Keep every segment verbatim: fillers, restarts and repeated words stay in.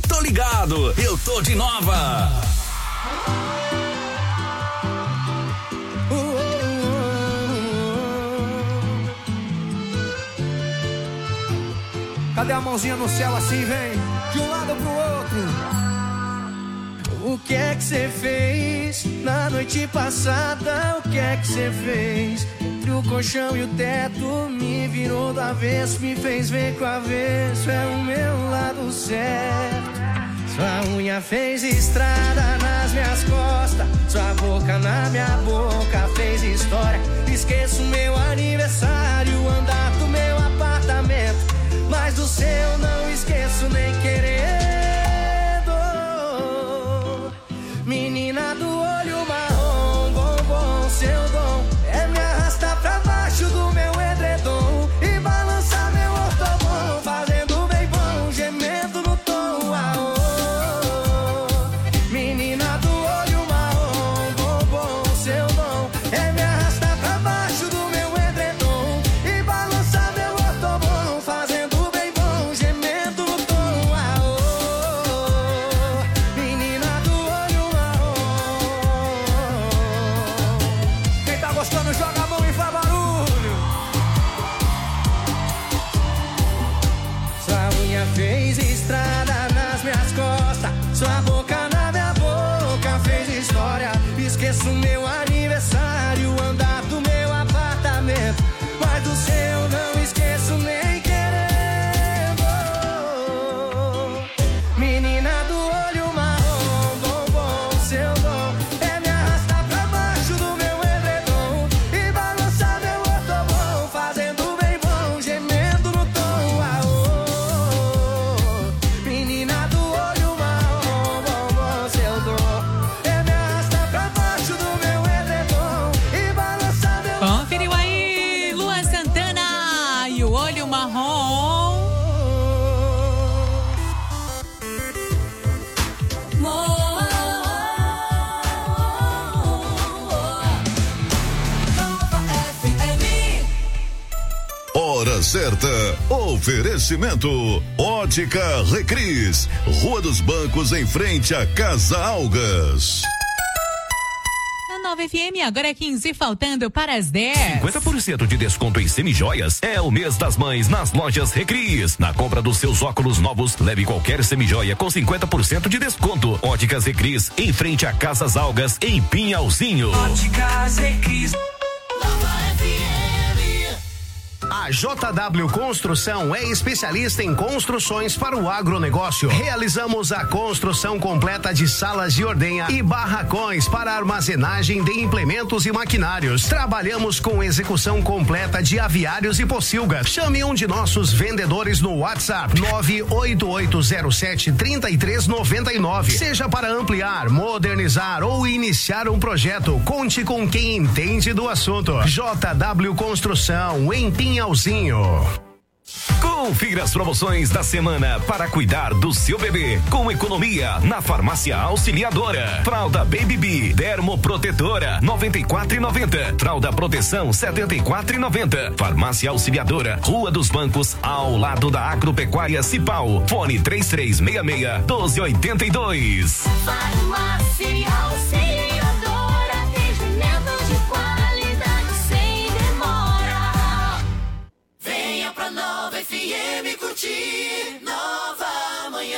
tô ligado, eu tô de nova. Cadê a mãozinha no céu assim, vem? De um lado pro outro. O que é que você fez na noite passada? O que é que você fez? Entre o colchão e o teto, me virou do avesso, me fez ver que o avesso é o meu lado certo. Sua unha fez estrada nas minhas costas, sua boca na minha boca fez história. Esqueço meu aniversário, o andar do meu apartamento, mas do seu não esqueço nem querendo. Menina do olho marrom, bombom, seu dom é me arrastar pra baixo do meu edredom e balançar meu ortobom, fazendo bem bom, gemendo no tom. Ah, oh. Menina do olho marrom, bombom, seu dom é me arrastar pra baixo do meu edredom e balançar meu ortobom, fazendo bem bom, gemendo no tom. Ah, oh. Menina do olho marrom. Quem tá gostando joga a mão e faz barulho. Sua unha fez estrada nas minhas costas, sua boca na minha boca fez história. Esqueço meu aniversário, o andar do meu apartamento, mas do seu não esqueço nem querendo. Menina do olho marrom, bombom, seu dom é me arrastar pra baixo do meu edredom e balançar meu ortobom, fazendo bem bom, gemendo no tom. Ah, oh. Menina do olho marrom, bombom, seu dom é me arrastar pra baixo do meu edredom e balançar meu Conferiu aí, Luan Santana e o olho marrom. Hora certa. Oferecimento Ótica Recris, Rua dos Bancos, em frente à Casa Algas. A Nova F M, agora é quinze, faltando para as dez. cinquenta por cento de desconto em semijoias é o mês das mães nas lojas Recris. Na compra dos seus óculos novos, leve qualquer semijoia com cinquenta por cento de desconto. Óticas Recris, em frente a Casas Algas, em Pinhalzinho. Óticas Recris. A J W Construção é especialista em construções para o agronegócio. Realizamos a construção completa de salas de ordenha e barracões para armazenagem de implementos e maquinários. Trabalhamos com execução completa de aviários e pocilgas. Chame um de nossos vendedores no WhatsApp nove oito oito zero sete, três três nove nove. Seja para ampliar, modernizar ou iniciar um projeto, conte com quem entende do assunto. J W Construção, em Pinhalzinho. Confira as promoções da semana para cuidar do seu bebê com economia na Farmácia Auxiliadora. Fralda Baby Bee Dermoprotetora noventa e quatro e noventa. Fralda Proteção setenta e quatro e noventa. Farmácia Auxiliadora, Rua dos Bancos, ao lado da Agropecuária Cipal. Fone três três seis seis, um dois oito dois. Farmácia Auxiliadora, atendimento de qualidade sem demora. Venha pra Nova F M curtir Nova Manhã.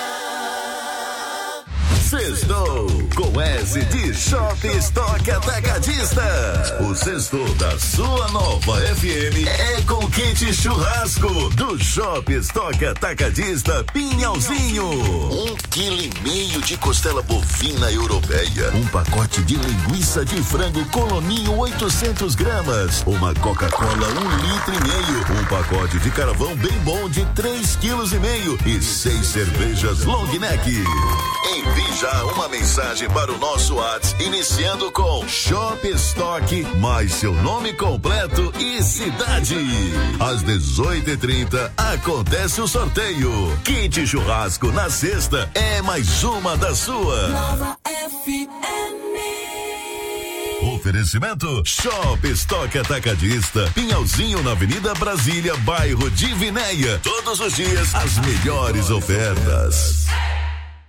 Sextou com S de Shop Stock Atacadista. O sexto da sua Nova F M é com kit churrasco do Shop Stock Atacadista Pinhalzinho. Um quilo e meio de costela bovina europeia, um pacote de linguiça de frango Coloninho oitocentos gramas, uma Coca-Cola um litro e meio, um pacote de carvão bem bom de três quilos e meio e seis cervejas long neck. Envie já uma mensagem para o nosso WhatsApp iniciando com Shop Stock mais seu nome completo e cidade. Às dezoito e trinta acontece o sorteio. Kit churrasco na sexta é mais uma da sua. Nova F M. Oferecimento Shop Stock Atacadista Pinhalzinho, na Avenida Brasília, bairro de Vinéia. Todos os dias as melhores ofertas.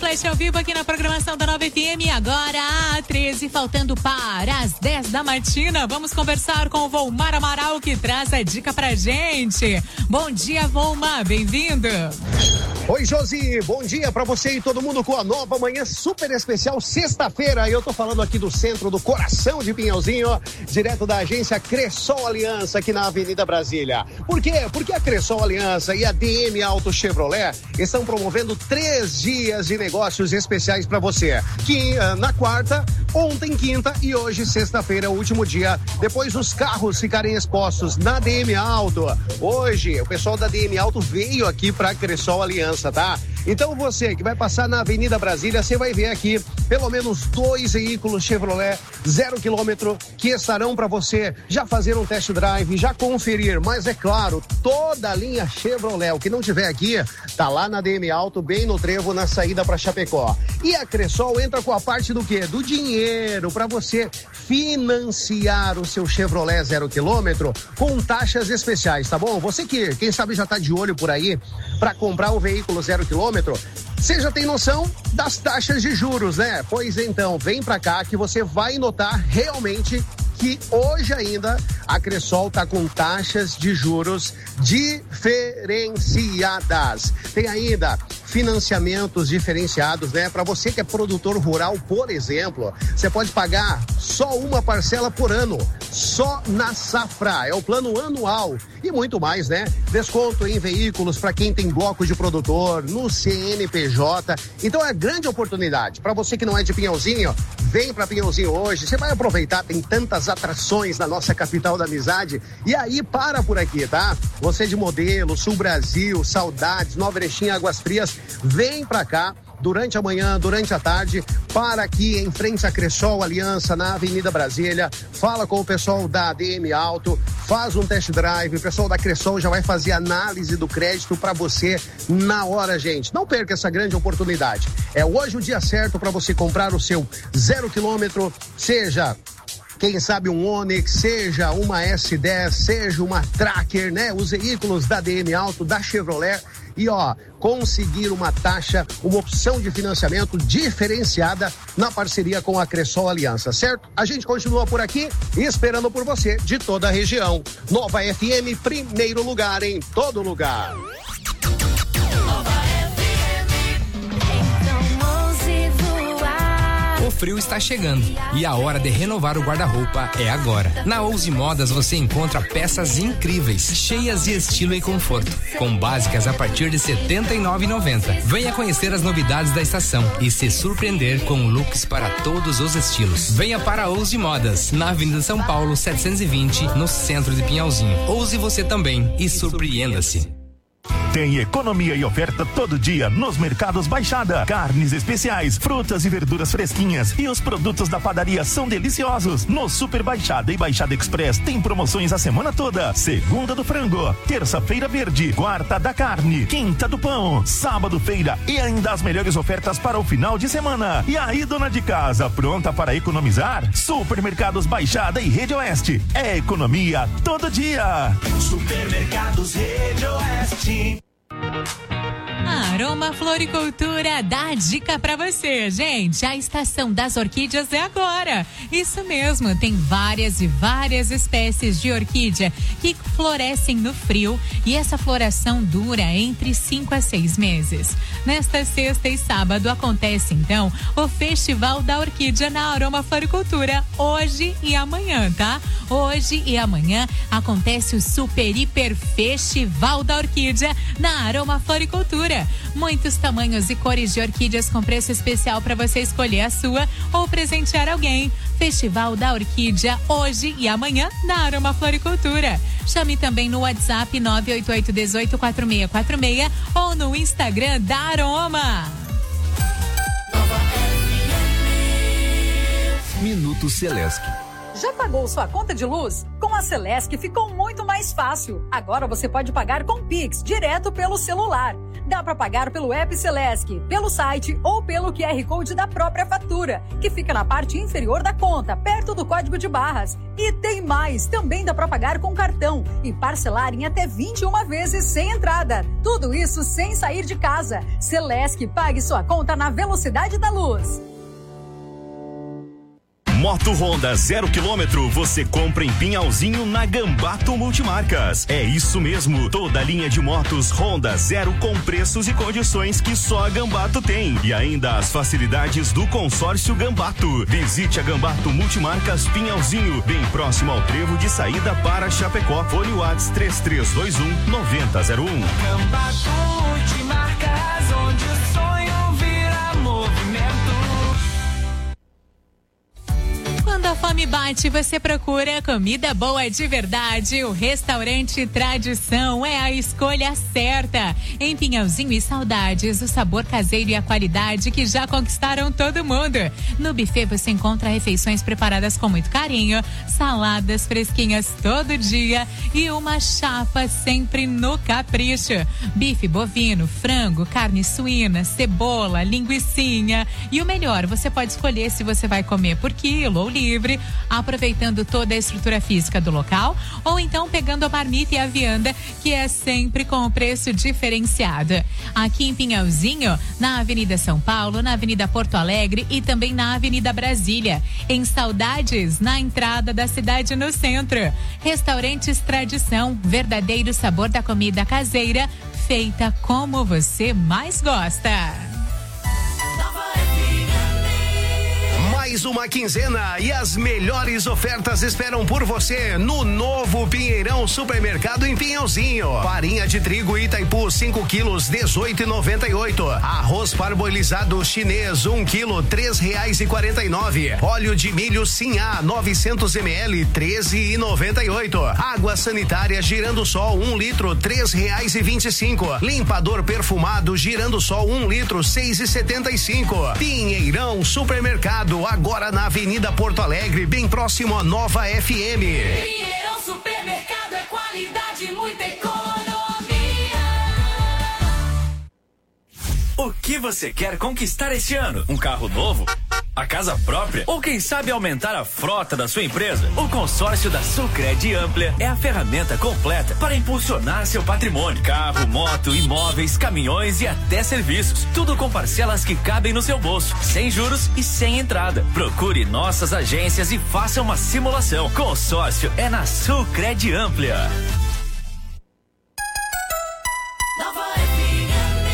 Flash ao vivo aqui na programação da Nova F M. Agora, treze, faltando para as dez da matina. Vamos conversar com o Volmar Amaral, que traz a dica pra gente. Bom dia, Volmar, bem-vindo. Oi, Josi, bom dia pra você e todo mundo com a nova manhã super especial, sexta-feira. Eu tô falando aqui do centro do coração de Pinhalzinho, ó, direto da agência Cressol Aliança, aqui na Avenida Brasília. Por quê? Porque a Cressol Aliança e a D M Auto Chevrolet estão promovendo três dias de negócios especiais pra você. Que na quarta, ontem quinta e hoje sexta-feira, o último dia, depois os carros ficarem expostos na D M Auto. Hoje, o pessoal da D M Auto veio aqui pra Cressol Aliança, tá? Então você que vai passar na Avenida Brasília, você vai ver aqui pelo menos dois veículos Chevrolet zero quilômetro que estarão para você já fazer um test drive, já conferir. Mas é claro, toda a linha Chevrolet, o que não tiver aqui, tá lá na D M Auto, bem no trevo, na saída para Chapecó. E a Cressol entra com a parte do quê? Do dinheiro, para você financiar o seu Chevrolet zero quilômetro com taxas especiais, tá bom? Você que, quem sabe, já tá de olho por aí para comprar um veículo zero quilômetro, você já tem noção das taxas de juros, né? Pois então, vem pra cá que você vai notar realmente que hoje ainda a Cressol tá com taxas de juros diferenciadas. Tem ainda financiamentos diferenciados, né? Para você que é produtor rural, por exemplo, você pode pagar só uma parcela por ano, só na safra. É o plano anual e muito mais, né? Desconto em veículos para quem tem bloco de produtor, no C N P J. Então é grande oportunidade. Para você que não é de Pinhalzinho, vem para Pinhalzinho hoje. Você vai aproveitar, tem tantas atrações na nossa capital da amizade. E aí, para por aqui, tá? Você de Modelo, Sul Brasil, Saudades, Nova Erechim, Águas Frias, vem pra cá durante a manhã, durante a tarde, para aqui em frente à Cressol Aliança, na Avenida Brasília. Fala com o pessoal da D M Auto, faz um test drive. O pessoal da Cressol já vai fazer análise do crédito para você na hora, gente. Não perca essa grande oportunidade. É hoje o dia certo para você comprar o seu zero quilômetro, seja quem sabe um Onix, seja uma S dez, seja uma Tracker, né? Os veículos da D M Auto, da Chevrolet. E ó, conseguir uma taxa, uma opção de financiamento diferenciada na parceria com a Cressol Aliança, certo? A gente continua por aqui esperando por você de toda a região. Nova F M, primeiro lugar em todo lugar. O frio está chegando e a hora de renovar o guarda-roupa é agora. Na Ouse Modas você encontra peças incríveis, cheias de estilo e conforto, com básicas a partir de setenta e nove reais e noventa centavos. Venha conhecer as novidades da estação e se surpreender com looks para todos os estilos. Venha para a Ouse Modas, na Avenida São Paulo setecentos e vinte, no centro de Pinhalzinho. Ouse você também e surpreenda-se. Tem economia e oferta todo dia nos mercados Baixada. Carnes especiais, frutas e verduras fresquinhas e os produtos da padaria são deliciosos. No Super Baixada e Baixada Express tem promoções a semana toda. Segunda do frango, terça-feira verde, quarta da carne, quinta do pão, sábado feira e ainda as melhores ofertas para o final de semana. E aí, dona de casa, pronta para economizar? Supermercados Baixada e Rede Oeste. É economia todo dia. Supermercados Rede Oeste. Aroma Floricultura dá dica pra você, gente. A estação das orquídeas é agora. Isso mesmo, tem várias e várias espécies de orquídea que florescem no frio e essa floração dura entre cinco a seis meses. Nesta sexta e sábado acontece então o Festival da Orquídea na Aroma Floricultura, hoje e amanhã, tá? Hoje e amanhã acontece o Super Hiper Festival da Orquídea na Aroma Floricultura. Muitos tamanhos e cores de orquídeas com preço especial para você escolher a sua ou presentear alguém. Festival da Orquídea hoje e amanhã na Aroma Floricultura. Chame também no WhatsApp nove oito oito um oito quatro seis quatro seis ou no Instagram da Aroma. Minuto Celesc. Já pagou sua conta de luz? Com a Celesc ficou muito mais fácil. Agora você pode pagar com Pix, direto pelo celular. Dá para pagar pelo app Celesc, pelo site ou pelo Q R Code da própria fatura, que fica na parte inferior da conta, perto do código de barras. E tem mais, também dá para pagar com cartão e parcelar em até vinte e uma vezes sem entrada. Tudo isso sem sair de casa. Celesc, pague sua conta na velocidade da luz. Moto Honda zero quilômetro você compra em Pinhalzinho na Gambato Multimarcas. É isso mesmo, toda a linha de motos Honda zero com preços e condições que só a Gambato tem. E ainda as facilidades do consórcio Gambato. Visite a Gambato Multimarcas Pinhalzinho, bem próximo ao trevo de saída para Chapecó. Fone WhatsApp três três dois um nove zero zero um. Gambato Multimarcas, onde o sonho vira movimento. Quando a fome bate, você procura comida boa de verdade. O restaurante Tradição é a escolha certa. Em Pinhalzinho e Saudades, o sabor caseiro e a qualidade que já conquistaram todo mundo. No buffet você encontra refeições preparadas com muito carinho, saladas fresquinhas todo dia e uma chapa sempre no capricho. Bife bovino, frango, carne suína, cebola, linguicinha. E o melhor, você pode escolher se você vai comer por quilo ou livre, aproveitando toda a estrutura física do local, ou então pegando a marmita e a vianda, que é sempre com o preço diferenciado. Aqui em Pinhalzinho, na Avenida São Paulo, na Avenida Porto Alegre e também na Avenida Brasília. Em Saudades, na entrada da cidade no centro. Restaurantes Tradição, verdadeiro sabor da comida caseira, feita como você mais gosta. Mais uma quinzena e as melhores ofertas esperam por você no novo Pinheirão Supermercado em Pinhalzinho. Farinha de trigo Itaipu cinco quilos dezoito e noventa e oito. Arroz parboilizado chinês um quilo três reais e quarenta e nove. Óleo de milho Sinhá novecentos mililitros treze e noventa e oito. Água sanitária Girando Sol um litro três reais e vinte e cinco. Limpador perfumado Girando Sol um litro seis e setenta e cinco. Pinheirão Supermercado agora na Avenida Porto Alegre, bem próximo à Nova F M. Pinheirão Supermercado é qualidade, muita economia. O que você quer conquistar este ano? Um carro novo? A casa própria? Ou quem sabe aumentar a frota da sua empresa? O consórcio da Sulcred Amplia é a ferramenta completa para impulsionar seu patrimônio. Carro, moto, imóveis, caminhões e até serviços. Tudo com parcelas que cabem no seu bolso, sem juros e sem entrada. Procure nossas agências e faça uma simulação. Consórcio é na Sulcred Amplia. Nova F M.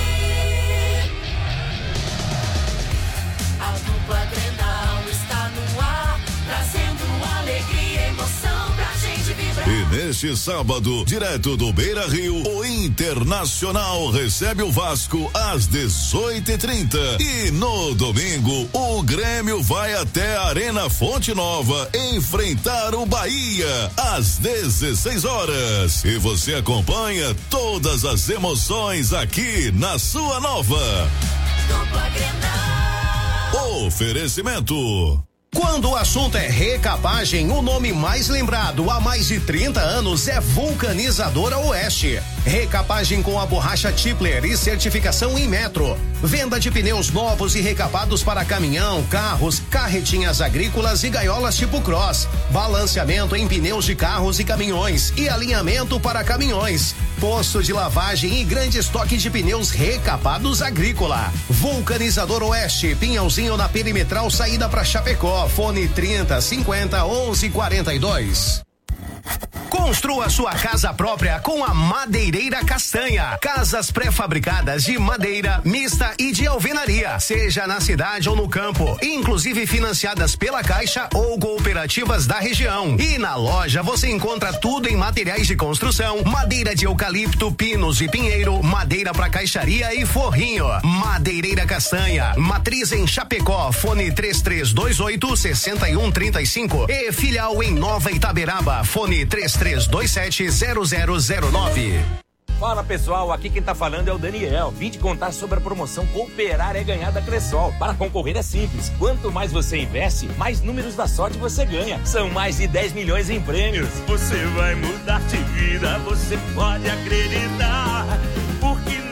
A dupla Grenal está no ar, trazendo alegria e emoção pra gente vibrar. E neste sábado, direto do Beira Rio, o Internacional recebe o Vasco às dezoito e trinta. E no domingo, o Grêmio vai até a Arena Fonte Nova enfrentar o Bahia às dezesseis horas. E você acompanha todas as emoções aqui na sua nova. Dupla Grenal. Oferecimento. Quando o assunto é recapagem, o nome mais lembrado há mais de trinta anos é Vulcanizadora Oeste. Recapagem com a borracha Tipler e certificação em metro. Venda de pneus novos e recapados para caminhão, carros, carretinhas agrícolas e gaiolas tipo cross. Balanceamento em pneus de carros e caminhões e alinhamento para caminhões. Posto de lavagem e grande estoque de pneus recapados agrícola. Vulcanizador Oeste, Pinhalzinho na Perimetral, saída para Chapecó. Fone trinta, cinquenta, onze, quarenta e dois. Construa sua casa própria com a Madeireira Castanha. Casas pré-fabricadas de madeira, mista e de alvenaria. Seja na cidade ou no campo. Inclusive financiadas pela Caixa ou cooperativas da região. E na loja você encontra tudo em materiais de construção. Madeira de eucalipto, pinos e pinheiro. Madeira para caixaria e forrinho. Madeireira Castanha. Matriz em Chapecó. Fone três três dois oito, seis um três cinco. E filial em Nova Itaberaba. Fone três três dois sete, zero zero zero nove. Fala pessoal, aqui quem tá falando é o Daniel. Vim te contar sobre a promoção Cooperar é Ganhar da Cressol. Para concorrer é simples. Quanto mais você investe, mais números da sorte você ganha. São mais de dez milhões em prêmios. Você vai mudar de vida, você pode acreditar. Porque na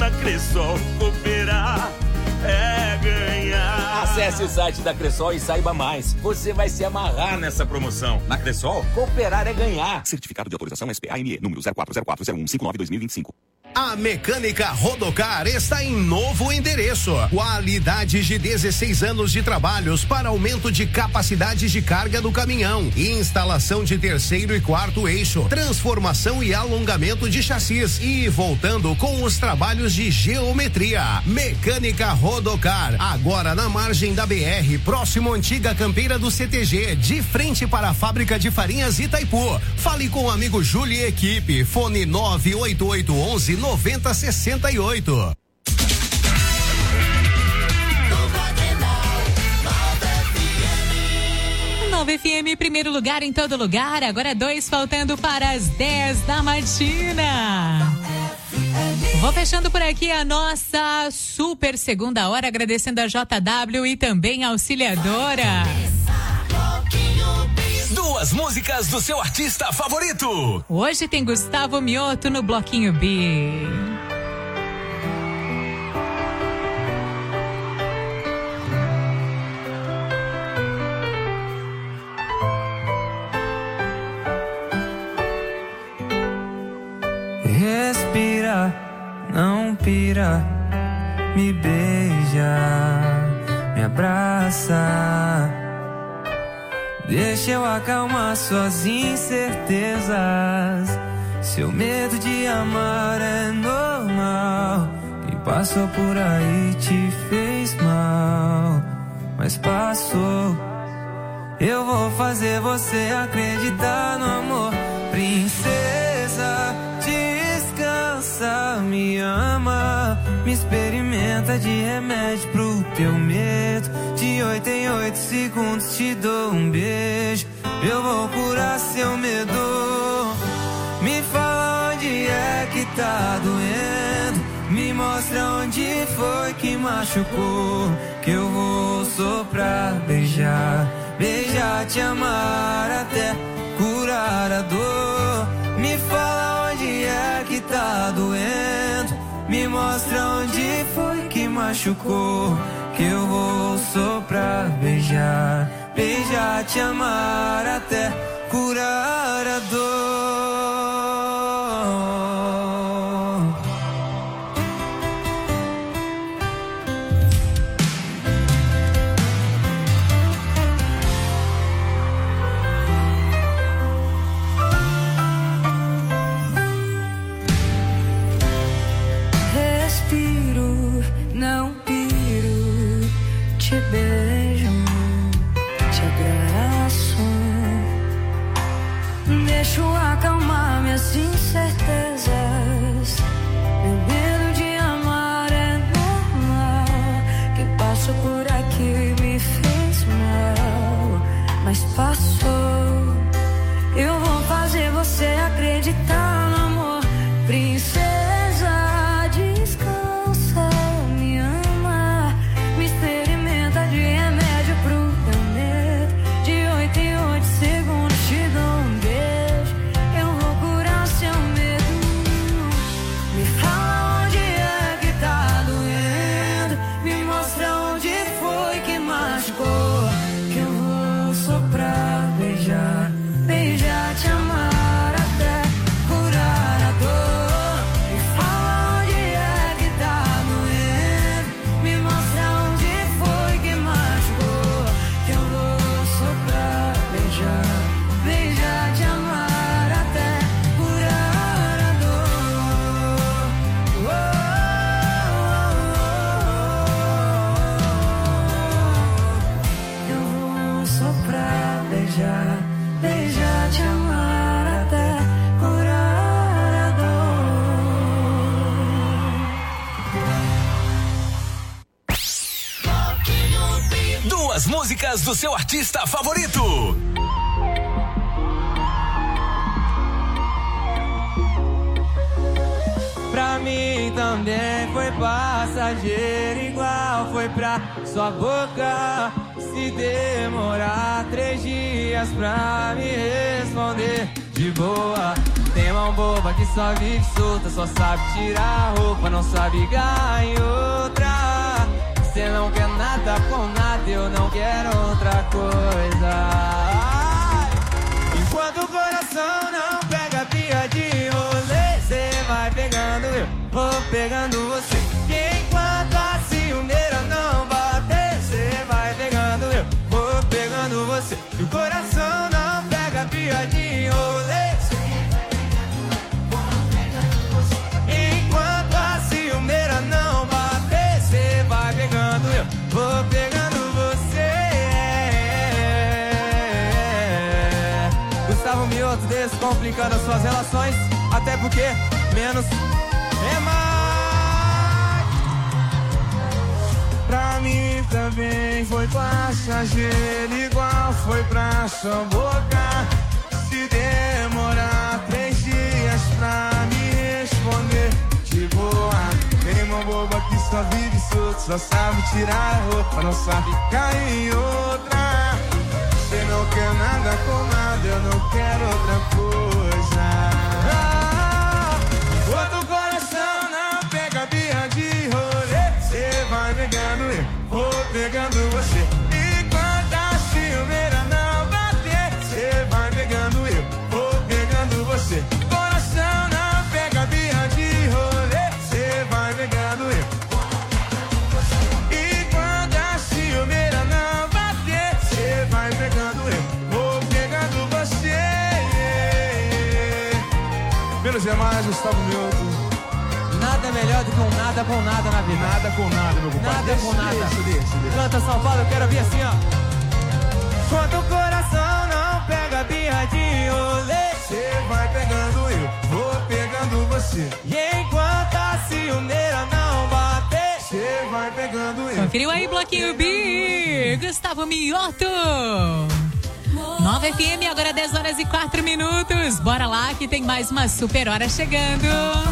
da Cressol, cooperar é ganhar. Acesse o site da Cressol e saiba mais. Você vai se amarrar nessa promoção. Na Cressol, cooperar é ganhar. Certificado de autorização S P A M E, número zero quatro zero quatro zero um cinco nove dois mil e vinte e cinco. A Mecânica Rodocar está em novo endereço. Qualidade de dezesseis anos de trabalhos para aumento de capacidade de carga do caminhão, instalação de terceiro e quarto eixo, transformação e alongamento de chassis e voltando com os trabalhos de geometria. Mecânica Rodocar, agora na margem da B R, próximo à antiga campeira do C T G, de frente para a fábrica de farinhas Itaipu. Fale com o amigo Júlio e equipe. Fone nove oito oito um um noventa sessenta e oito. Nova F M, primeiro lugar em todo lugar. Agora dois faltando para as dez da matina. Vou fechando por aqui a nossa super segunda hora, agradecendo a J W e também a Auxiliadora. Duas músicas do seu artista favorito. Hoje tem Gustavo Mioto no Bloquinho B. Respira, não pira, me beija, me abraça. Deixa eu acalmar suas incertezas. Seu medo de amar é normal. Quem passou por aí te fez mal, mas passou. Eu vou fazer você acreditar no amor. Princesa, descansa, me ama, me experimenta de remédio pro teu medo. De oito em oito segundos te dou um beijo. Eu vou curar seu medo. Me fala onde é que tá doendo. Me mostra onde foi que machucou. Que eu vou soprar, beijar, beijar, te amar até curar a dor. Me fala onde é que tá doendo. Me mostra onde foi que machucou. Que eu vou soprar, beijar, beijar, te amar até curar a dor. Respiro, não piro, te beijo, te abraço. Deixo acalmar minhas incertezas. Meu medo de amar é normal. Quem passou por aqui me fez mal, mas passou. Eu vou fazer você acreditar no amor. Princesa, descansa, me ama, me experimenta de remédio pro teu medo. De oito em oito segundos te dou um beijo. Eu vou curar seu medo. Me fala onde é que tá doendo. Me mostra onde foi que machucou. Que eu vou soprar, beijar, beijar, te amar até curar a dor. Me fala onde é que tá doendo. Me mostra onde foi que machucou. Que eu vou soprar, beijar, beijar, te amar até curar a dor. Oh, oh, oh, oh. Eu vou soprar, beijar, beijar, te amar até curar a dor. Duas músicas do seu artista favorito. Pra mim também foi passageiro, igual foi pra sua boca. Se demorar três dias pra me responder, de boa. Tem mão boba que só vive solta, só sabe tirar a roupa, não sabe ganhar em outra. Cê não quer nada com nada, eu não quero outra coisa. Ai. Enquanto o coração não pega pia de rolê, cê vai pegando eu, vou pegando você. E enquanto a ciumeira não bater, cê vai pegando eu, vou pegando você. E o coração não pega pia de rolê, enquanto a ciumeira não bater, cê vai pegando eu, vou pegando você. Gustavo Mioto descomplicando as suas relações, até porque menos é mais. Pra mim também foi passageiro, igual foi pra sua boca. Se demorar três dias pra me responder de boa. Tem uma boba que só vive solto, só sabe tirar a roupa, não sabe cair em outra. Você não quer nada com nada, eu não quero outra coisa. Ah, enquanto o coração não pega birra de rolê, você vai pegando eu, vou pegando você. Enquanto a ciumeira não bater, você vai pegando eu, vou pegando você. Coração não pega birra de rolê, você vai pegando eu. E quando a ciumeira não bater, você vai pegando eu, vou pegando você. Menos é mais, Gustavo Mioto. Nada é melhor do que um nada com nada na vida. Nada com nada, meu compadre. Nada com nada. Deixa, deixa, deixa. Canta São Paulo, eu quero ouvir assim, ó. Quando o coração não pega birra de rolê, você vai pegando eu, vou pegando você. E enquanto a ciumeira não bater, você vai pegando eu. Conferiu aí, Bloquinho B, Gustavo Mioto. Nova F M, agora dez horas e quatro minutos. Bora lá que tem mais uma super hora chegando.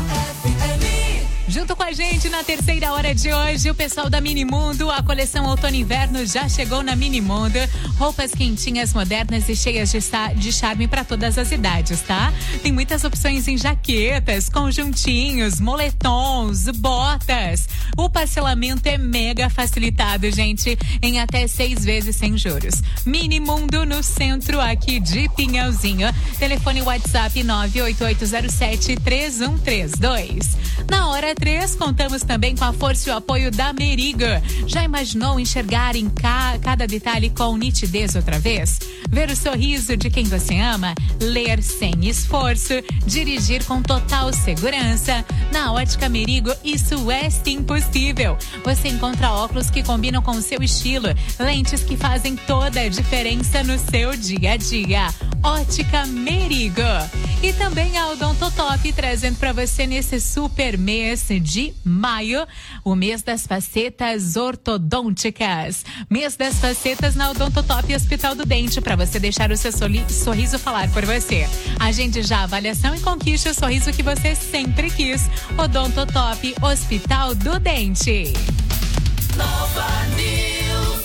Junto com a gente na terceira hora de hoje, o pessoal da Minimundo. A coleção Outono e Inverno já chegou na Minimundo. Roupas quentinhas, modernas e cheias de, de charme para todas as idades, tá? Tem muitas opções em jaquetas, conjuntinhos, moletons, botas. O parcelamento é mega facilitado, gente, em até seis vezes sem juros. Minimundo no centro aqui de Pinhalzinho. Telefone WhatsApp nove oito oito zero sete três um três dois. Na hora três, contamos também com a força e o apoio da Merigo. Já imaginou enxergar em ca, cada detalhe com nitidez outra vez? Ver o sorriso de quem você ama? Ler sem esforço? Dirigir com total segurança? Na Ótica Merigo, isso é impossível. Você encontra óculos que combinam com o seu estilo, lentes que fazem toda a diferença no seu dia a dia. Ótica Merigo. E também a Odontotop trazendo para você nesse super mês de maio, o mês das facetas ortodônticas. Mês das facetas na Odontotop Hospital do Dente, para você deixar o seu sorriso falar por você. Agende já a avaliação e conquiste o sorriso que você sempre quis. Odontotop Hospital do Dente. Nova News.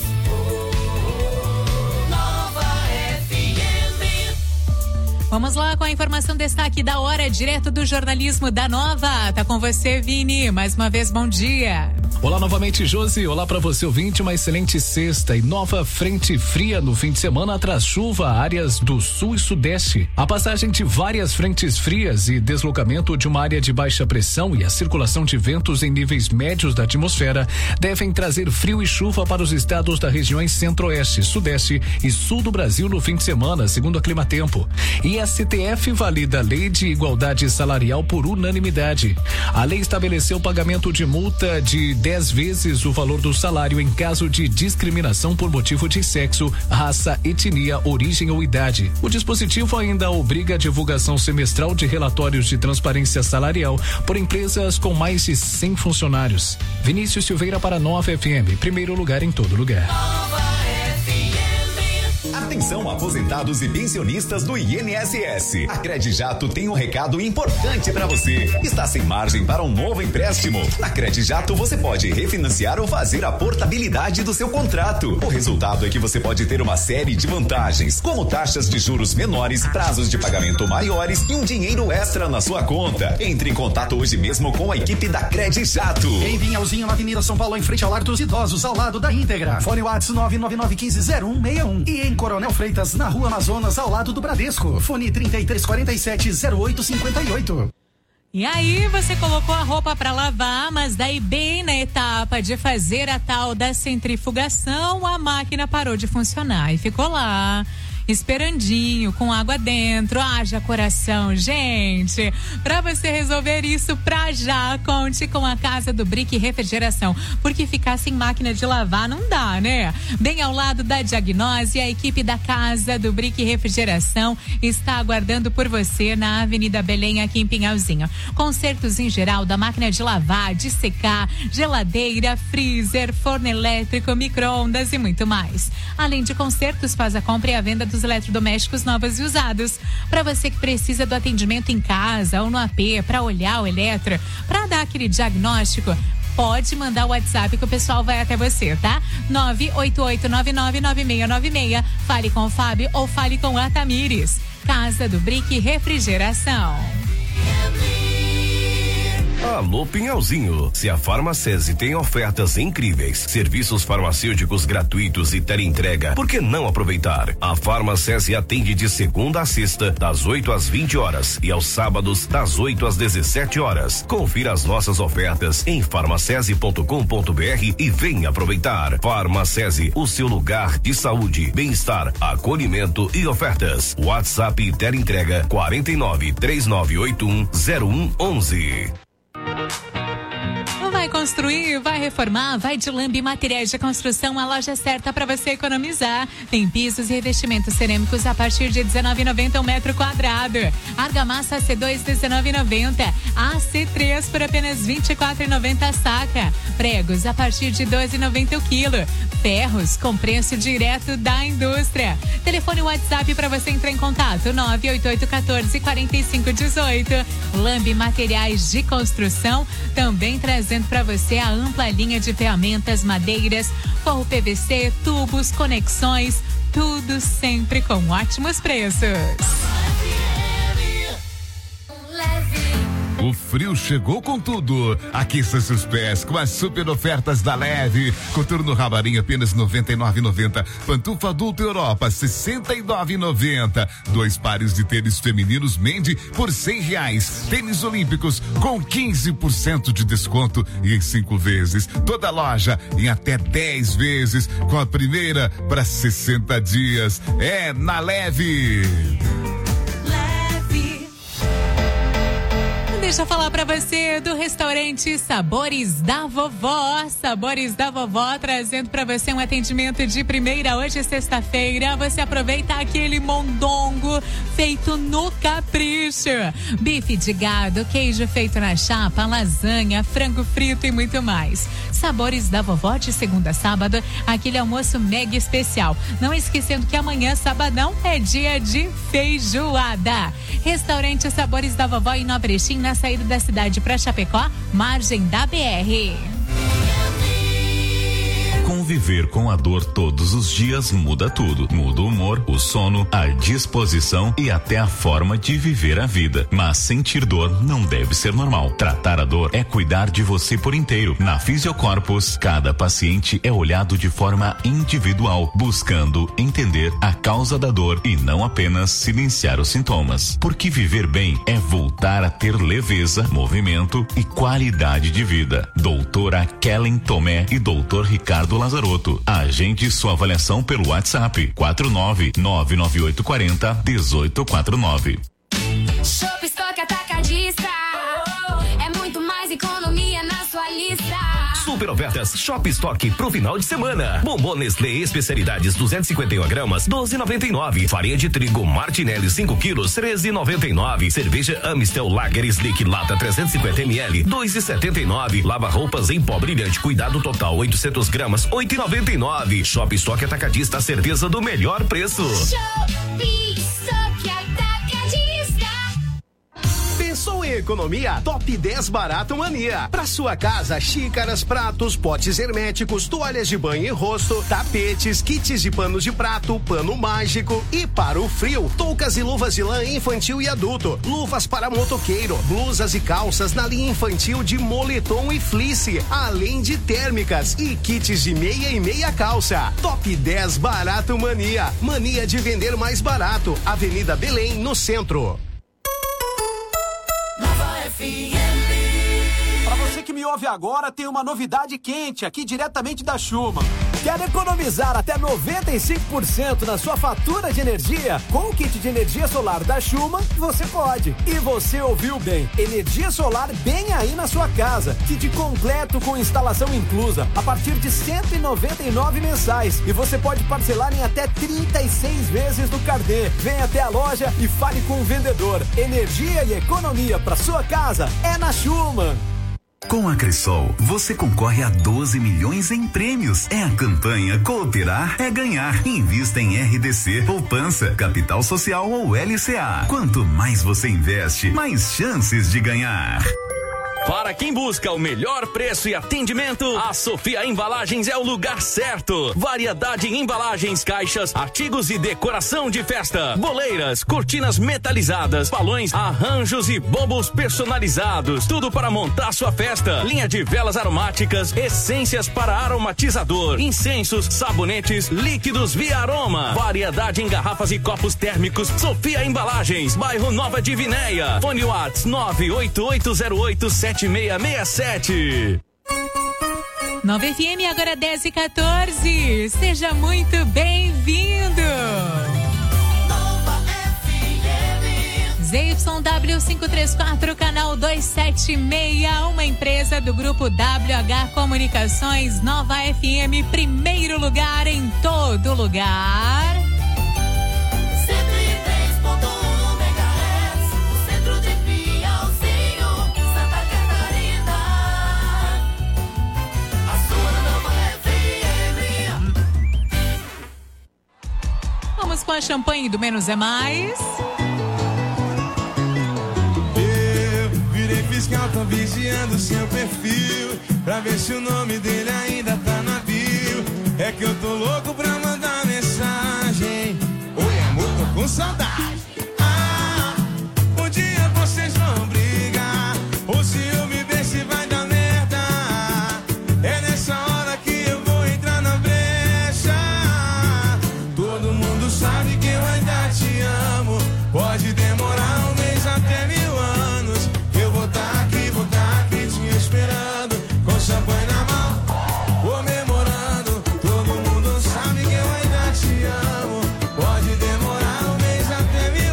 Nova F M. Vamos lá com a informação destaque da hora, direto do jornalismo da Nova. Tá com você, Vini. Mais uma vez, bom dia. Olá novamente, Josi. Olá para você, ouvinte. Uma excelente sexta e nova frente fria no fim de semana traz chuva a áreas do sul e sudeste. A passagem de várias frentes frias e deslocamento de uma área de baixa pressão e a circulação de ventos em níveis médios da atmosfera devem trazer frio e chuva para os estados das regiões centro-oeste, sudeste e sul do Brasil no fim de semana, segundo a Climatempo. E a C T F valida a Lei de Igualdade Salarial por unanimidade. A lei estabeleceu o pagamento de multa de dez vezes o valor do salário em caso de discriminação por motivo de sexo, raça, etnia, origem ou idade. O dispositivo ainda obriga a divulgação semestral de relatórios de transparência salarial por empresas com mais de cem funcionários. Vinícius Silveira para Nova F M, primeiro lugar em todo lugar. Nova F M. Atenção, aposentados e pensionistas do I N S S. A Credijato tem um recado importante para você. Está sem margem para um novo empréstimo? Na Credijato você pode refinanciar ou fazer a portabilidade do seu contrato. O resultado é que você pode ter uma série de vantagens, como taxas de juros menores, prazos de pagamento maiores e um dinheiro extra na sua conta. Entre em contato hoje mesmo com a equipe da Credijato. Em Pinhalzinho, na Avenida São Paulo, em frente ao Lar dos Idosos, ao lado da Íntegra. Fone WhatsApp nove nove nove um cinco zero um seis um. E em Coronel Freitas, na Rua Amazonas, ao lado do Bradesco. Fone trinta e três quarenta e sete zero oito cinquenta e oito. E aí, você colocou a roupa para lavar, mas daí bem na etapa de fazer a tal da centrifugação, a máquina parou de funcionar e ficou lá, esperandinho, com água dentro. Haja coração, gente. Pra você resolver isso pra já, conte com a Casa do Brick Refrigeração, porque ficar sem máquina de lavar não dá, né? Bem ao lado da Diagnose, a equipe da Casa do Brick Refrigeração está aguardando por você na Avenida Belém, aqui em Pinhalzinho. Consertos em geral da máquina de lavar, de secar, geladeira, freezer, forno elétrico, micro-ondas e muito mais. Além de consertos, faz a compra e a venda dos eletrodomésticos novos e usados. Para você que precisa do atendimento em casa ou no A P, para olhar o eletro, para dar aquele diagnóstico, pode mandar o WhatsApp que o pessoal vai até você, tá? nove oito oito nove nove nove seis nove seis. Fale com o Fábio ou fale com a Tamires. Casa do Brick Refrigeração. Alô Pinhalzinho, se a Farmacese tem ofertas incríveis, serviços farmacêuticos gratuitos e teleentrega, por que não aproveitar? A Farmacese atende de segunda a sexta, das oito às vinte horas e aos sábados, das oito às dezessete horas. Confira as nossas ofertas em farmacese ponto com ponto br e venha aproveitar. Farmacese, o seu lugar de saúde, bem-estar, acolhimento e ofertas. WhatsApp e teleentrega quarenta e nove, três nove oito um, zero um onze. Vai construir, vai reformar, vai de Lambi Materiais de Construção, a loja certa para você economizar. Tem pisos e revestimentos cerâmicos a partir de dezenove reais e noventa centavos um metro quadrado. Argamassa A C dois, dezenove reais e noventa centavos. A C três por apenas vinte e quatro reais e noventa centavos saca. Pregos a partir de doze reais e noventa centavos o quilo. Ferros com preço direto da indústria. Telefone WhatsApp para você entrar em contato: nove oito oito um quatro, quatro cinco um oito. Lambi Materiais de Construção, também trazendo para você a ampla linha de ferramentas, madeiras, forro P V C, tubos, conexões, tudo sempre com ótimos preços. O frio chegou com tudo. Aqueça seus pés com as super ofertas da Leve. Coturno Ramarim apenas noventa e nove reais e noventa centavos. Pantufa adulto Europa sessenta e nove reais e noventa centavos. Dois pares de tênis femininos Mendy por cem reais. Tênis olímpicos com quinze por cento de desconto e em cinco vezes. Toda loja em até dez vezes com a primeira para sessenta dias. É na Leve. Deixa eu falar pra você do restaurante Sabores da Vovó. Sabores da Vovó trazendo pra você um atendimento de primeira. Hoje é sexta-feira, você aproveita aquele mondongo feito no capricho. Bife de gado, queijo feito na chapa, lasanha, frango frito e muito mais. Sabores da Vovó de segunda a sábado, aquele almoço mega especial. Não esquecendo que amanhã, sabadão, é dia de feijoada. Restaurante Sabores da Vovó em Nova Erechim, na saída da cidade para Chapecó, margem da B R. Conviver com a dor todos os dias muda tudo. Muda o humor, o sono, a disposição e até a forma de viver a vida. Mas sentir dor não deve ser normal. Tratar a dor é cuidar de você por inteiro. Na Fisiocorpus, cada paciente é olhado de forma individual, buscando entender a causa da dor e não apenas silenciar os sintomas. Porque viver bem é voltar a ter leveza, movimento e qualidade de vida. Doutora Kellen Tomé e doutor Ricardo Lazarotto. Agende sua avaliação pelo WhatsApp quatro nove nove nove oito quatro zero, um oito quatro nove. Shop Stock Atacadista. É muito mais economia na sua lista. super ofertas Shop Stock pro final de semana. Bombom Nestlé especialidades duzentos e cinquenta e um gramas, doze e noventa e nove. Farinha de trigo Martinelli cinco quilos, treze e noventa e nove. Cerveja Amistel Lager Slick lata trezentos e cinquenta mililitros, dois e setenta e nove. Lava roupas em pó brilhante cuidado total oitocentos gramas, oito e noventa e nove. Shop Stock Atacadista, certeza do melhor preço. Shop Stock Atacadista. Pensou em economia? Top dez Barato Mania. Pra sua casa, xícaras, pratos, potes herméticos, toalhas de banho e rosto, tapetes, kits de panos de prato, pano mágico e para o frio, toucas e luvas de lã infantil e adulto, luvas para motoqueiro, blusas e calças na linha infantil de moletom e fleece, além de térmicas e kits de meia e meia calça. Top dez Barato Mania. Mania de vender mais barato. Avenida Belém, no centro. Para você que me ouve agora, tem uma novidade quente aqui diretamente da Schumann. Quer economizar até noventa e cinco por cento na sua fatura de energia? Com o kit de energia solar da Schumann, você pode. E você ouviu bem, energia solar bem aí na sua casa. Kit completo com instalação inclusa, a partir de cento e noventa e nove mensais. E você pode parcelar em até trinta e seis vezes no carnê. Vem até a loja e fale com o vendedor. Energia e economia para sua casa é na Schumann. Com a Cressol, você concorre a doze milhões em prêmios. É a campanha Cooperar é Ganhar. Invista em R D C, poupança, capital social ou L C A. Quanto mais você investe, mais chances de ganhar. Para quem busca o melhor preço e atendimento, a Sofia Embalagens é o lugar certo. Variedade em embalagens, caixas, artigos e decoração de festa, boleiras, cortinas metalizadas, balões, arranjos e bombos personalizados. Tudo para montar sua festa. Linha de velas aromáticas, essências para aromatizador, incensos, sabonetes, líquidos via aroma. Variedade em garrafas e copos térmicos. Sofia Embalagens, bairro Nova Divinéia. Fone Whats nove oito oito zero oito sete seis seis sete. Nova F M, agora dez e quatorze. Seja muito bem-vindo. Z Y W quinhentos e trinta e quatro, canal duzentos e setenta e seis, uma empresa do grupo W H Comunicações. Nova F M, primeiro lugar em todo lugar. Vamos com a champanhe do Menos é Mais. Eu virei fiscal, tô vigiando seu perfil, pra ver se o nome dele ainda tá na bio. É que eu tô louco pra mandar mensagem. Oi amor, tô com saudade. Ah, um dia vocês vão brigar, ou se eu me ver se vai dar merda. É nessa hora que eu vou entrar na brecha. Todo mundo sabe que eu ainda te amo. Pode demorar um mês até mil anos. Eu vou tá aqui, vou tá aqui te esperando, com champanhe na mão, comemorando. Todo mundo sabe que eu ainda te amo. Pode demorar um mês até mil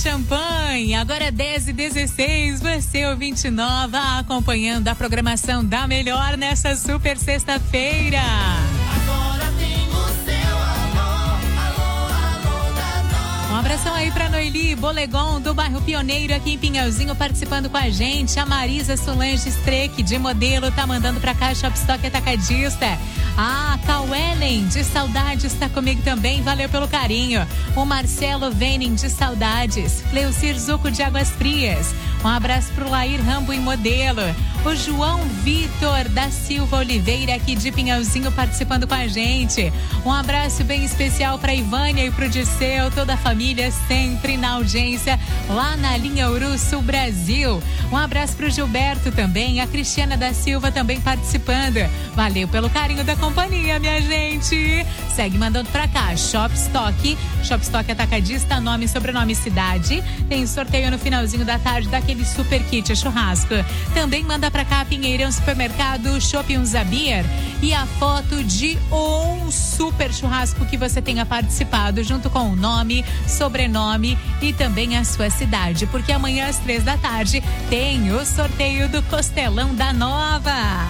champanhe. Agora dez e dezesseis, você ouvinte nova, acompanhando a programação da melhor nessa super sexta-feira. Agora tem o seu alô, alô, alô da nova. Um abração aí pra Noeli Bolegon, do bairro Pioneiro, aqui em Pinhalzinho, participando com a gente. A Marisa Solange Streck, de modelo, tá mandando pra cá, Shopstock Atacadista. Ah, Cauelen, de saudades, tá comigo também, valeu pelo carinho. O Marcelo Venin, de saudades. Cleucir Zuco, de Águas Frias. Um abraço pro Lair Rambo, em modelo. O João Vitor da Silva Oliveira, aqui de Pinhalzinho, participando com a gente. Um abraço bem especial pra Ivânia e pro Dirceu, toda a família sempre na audiência, lá na linha Uru-Sul Brasil. Um abraço pro Gilberto também, a Cristiana da Silva também participando. Valeu pelo carinho da companhia, minha gente. Segue mandando pra cá, Shopstock, Shopstock Atacadista, nome, sobrenome, cidade. Tem sorteio no finalzinho da tarde daquele super kit churrasco. Também manda pra cá, Pinheirão Supermercado, Shopping Zabir, e a foto de um super churrasco que você tenha participado, junto com o nome, sobrenome e também a sua cidade, porque amanhã às três da tarde tem o sorteio do Costelão da Nova.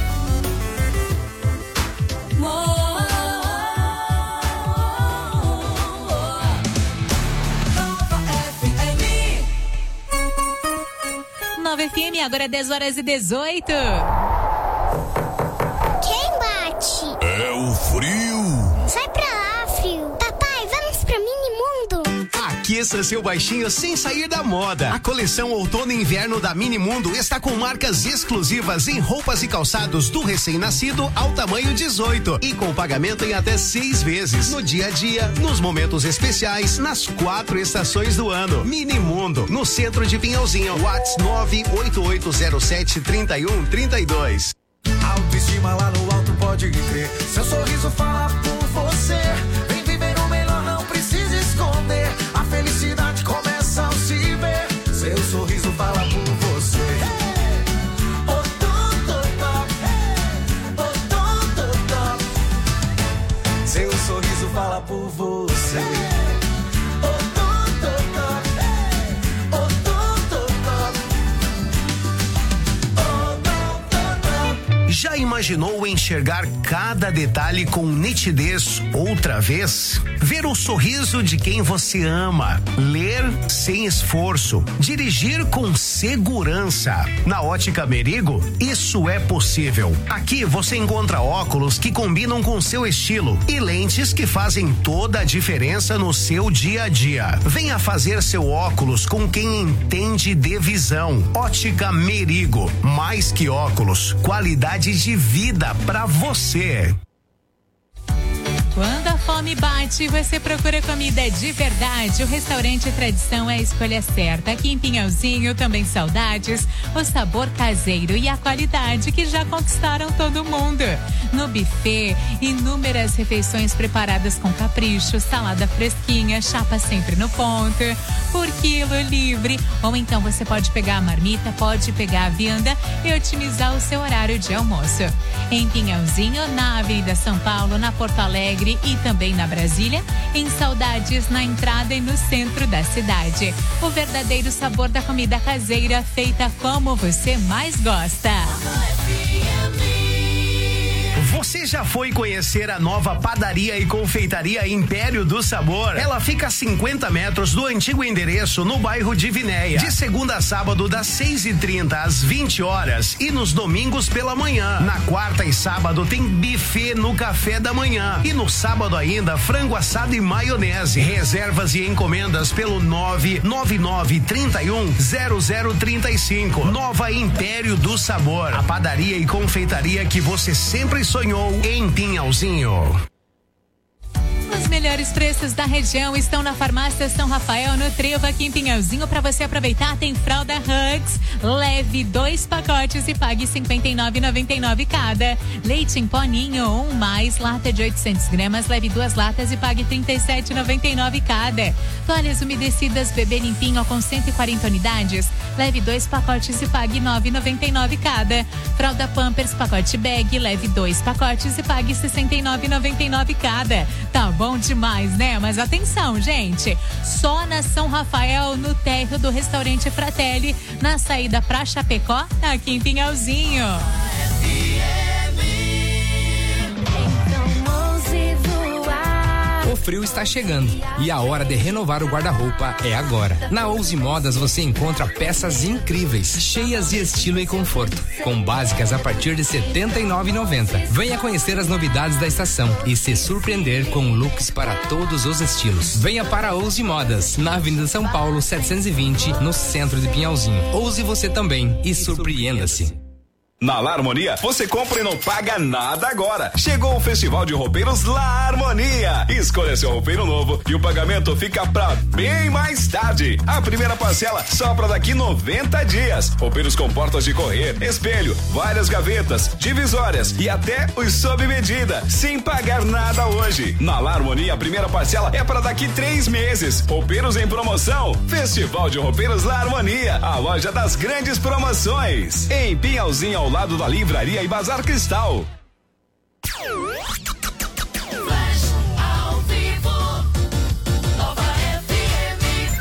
Nova F M, agora é dez horas e dezoito. Quem bate? É o frio. Sai pra lá, frio. Papai, vamos pra Minimundo. Aqueça seu baixinho sem sair da moda. A coleção Outono e Inverno da Minimundo está com marcas exclusivas em roupas e calçados do recém-nascido ao tamanho dezoito e com pagamento em até seis vezes. No dia a dia, nos momentos especiais, nas quatro estações do ano. Minimundo, no centro de Pinhalzinho. WhatsApp nove oito oito zero sete, três um três dois. Autoestima lá no alto, pode crer. Seu sorriso fala por você. Vem viver o melhor, não precisa esconder. A felicidade começa ao se ver. Seu sorriso fala por você. Seu sorriso fala por você. Já imaginou enxergar cada detalhe com nitidez outra vez? Ver o sorriso de quem você ama, ler sem esforço, dirigir com segurança. Na Ótica Merigo, isso é possível. Aqui você encontra óculos que combinam com seu estilo e lentes que fazem toda a diferença no seu dia a dia. Venha fazer seu óculos com quem entende de visão. Ótica Merigo, mais que óculos, qualidade de vida pra você. Quando a fome bate, você procura comida de verdade. O restaurante Tradição é a escolha certa. Aqui em Pinhalzinho, também saudades, o sabor caseiro e a qualidade que já conquistaram todo mundo. No buffet, inúmeras refeições preparadas com capricho, salada fresquinha, chapa sempre no ponto, por quilo livre. Ou então você pode pegar a marmita, pode pegar a vianda e otimizar o seu horário de almoço. Em Pinhalzinho, na Avenida São Paulo, na Porto Alegre e também na Brasília, em Saudades, na entrada e no centro da cidade. O verdadeiro sabor da comida caseira feita como você mais gosta. Você já foi conhecer a nova padaria e confeitaria Império do Sabor? Ela fica a cinquenta metros do antigo endereço no bairro de Vinéia. De segunda a sábado, das seis e trinta às vinte horas e nos domingos pela manhã. Na quarta e sábado tem buffet no café da manhã. E no sábado ainda, frango assado e maionese. Reservas e encomendas pelo nove nove nove, três um, zero zero três cinco. Nova Império do Sabor. A padaria e confeitaria que você sempre sonhou em Pinhalzinho. Os melhores preços da região estão na Farmácia São Rafael, no Trevo, aqui em Pinhalzinho. Para você aproveitar, tem fralda Hugs, leve dois pacotes e pague cinquenta e nove reais e noventa e nove cada. Leite em pó Ninho, um mais, lata de oitocentos gramas, leve duas latas e pague trinta e sete reais e noventa e nove cada. Toalhas umedecidas Bebê Limpinho com cento e quarenta unidades, leve dois pacotes e pague nove reais e noventa e nove cada. Fralda Pampers pacote bag, leve dois pacotes e pague sessenta e nove reais e noventa e nove cada. Tá bom de demais, né? Mas atenção, gente. Só na São Rafael, no térreo do restaurante Fratelli, na saída pra Chapecó, aqui em Pinhalzinho. O frio está chegando e a hora de renovar o guarda-roupa é agora. Na Ouse Modas você encontra peças incríveis, cheias de estilo e conforto, com básicas a partir de setenta e nove reais e noventa centavos. Venha conhecer as novidades da estação e se surpreender com looks para todos os estilos. Venha para a Ouse Modas, na Avenida São Paulo setecentos e vinte, no centro de Pinhalzinho. Ouse você também e surpreenda-se. Na La Harmonia, você compra e não paga nada agora. Chegou o Festival de Roupeiros La Harmonia. Escolha seu roupeiro novo e o pagamento fica pra bem mais tarde. A primeira parcela só pra daqui noventa dias. Roupeiros com portas de correr, espelho, várias gavetas, divisórias e até os sob medida, sem pagar nada hoje. Na La Harmonia, a primeira parcela é para daqui três meses. Roupeiros em promoção. Festival de Roupeiros La Harmonia, a loja das grandes promoções. Em Pinhalzinho, ao lado da Livraria e Bazar Cristal. Flash ao vivo, Nova F M.